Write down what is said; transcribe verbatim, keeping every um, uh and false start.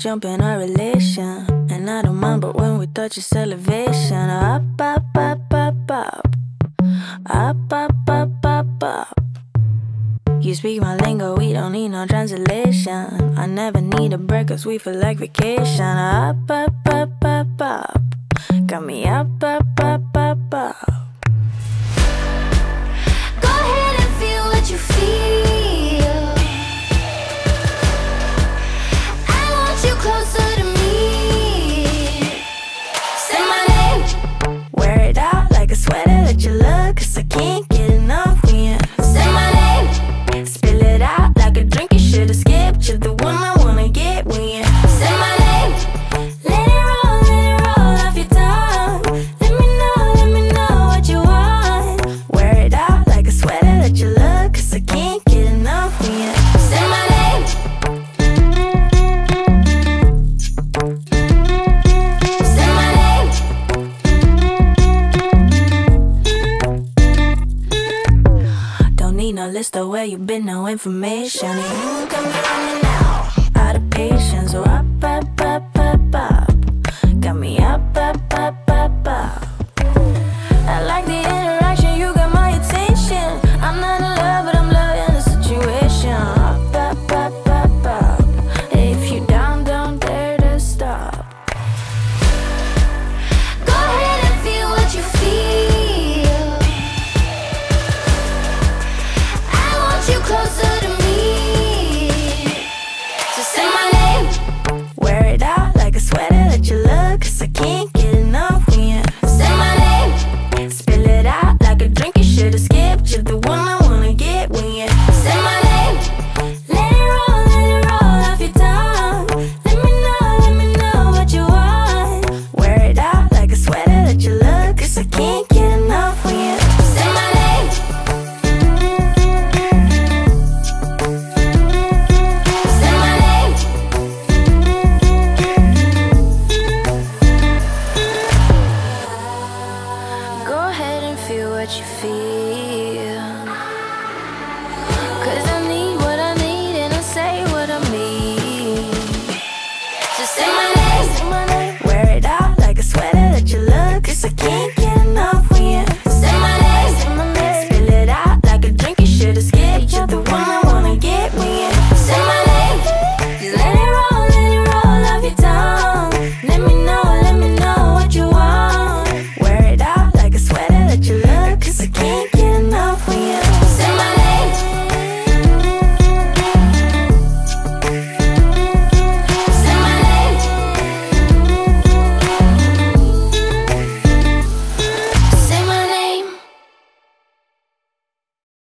jump in our relation. And I don't mind, but when we touch it's elevation. Up, up, up, up, up. Up, up, up, up, up. You speak my lingo, we don't need no translation. I never need a break cause we feel like vacation. Up, up, up, up, up. Got me up, up, up, up, up. Go ahead and feel what you feel. I want you closer to me. Say my name. Wear it out like a sweater that you love, cause I can't get enough when you say my name. Spill it out like a drink you should've skipped. You're the one I wanna get when you say my name. Let it roll, let it roll off your tongue. Let me know, let me know what you want. Wear it out like a sweater that you love, cause I can't get enough when you say my name. Say my name. Don't need no list of where you been, no information. You got me running out, out of patience. So up, up, up, up, up. Got me up, up, up, up, up. I like the interaction, you got my attention. I'm not in love, but I'm loving the situation. Up, up, up, up, up. If you down, don't dare to stop. Go ahead and feel what you feel. I want you closer to me. So say my name. Wear it out like a sweater that you love, cause I can't get enough when you say my name. spill it out like a drink you should've skipped. You're the one I wanna get when you say my name. let it roll, let it roll off your tongue. Let me know, let me know what you want. Wear it out like a sweater that you love, cause I can't get enough when you say my name. Say my name. go ahead and feel what you feel. Cause I need what I need and I say what I mean. Just say my name. Wear it out like a sweater that you love, cause I can't